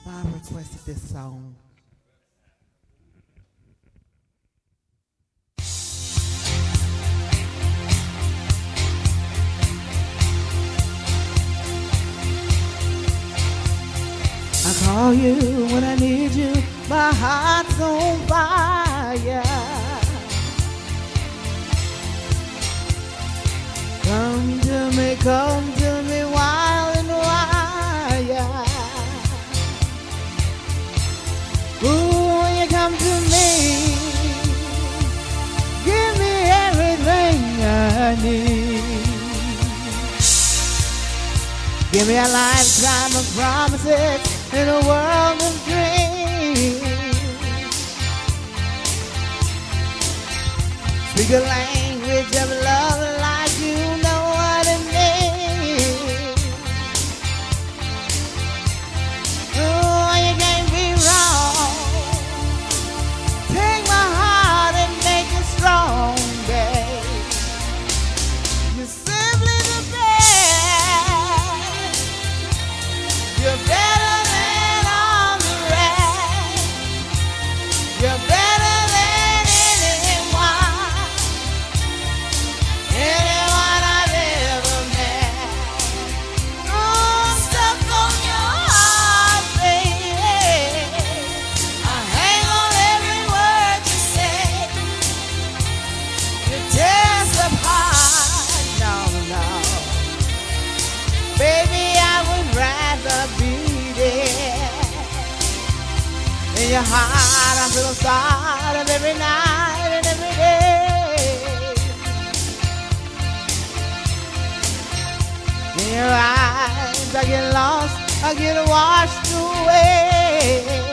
I requested this song. I call you when I need you, my heart's on fire. Come to me, wild and wild. Ooh, when you come to me, give me everything I need. Give me a lifetime of promises in a world of dreams. Speak a language of love like you know what it means. Oh, you can't be wrong. Take my heart and make it strong, babe. You're simply the best. You're better than all the rest. You're better than anyone I've ever met. Oh, I'm stuck on your heart, baby. I hang on every word you say. You tear us apart, no. Baby, I would rather be there. In your heart, I'm to the start of every night and every day. In your eyes, I get lost, I get washed away.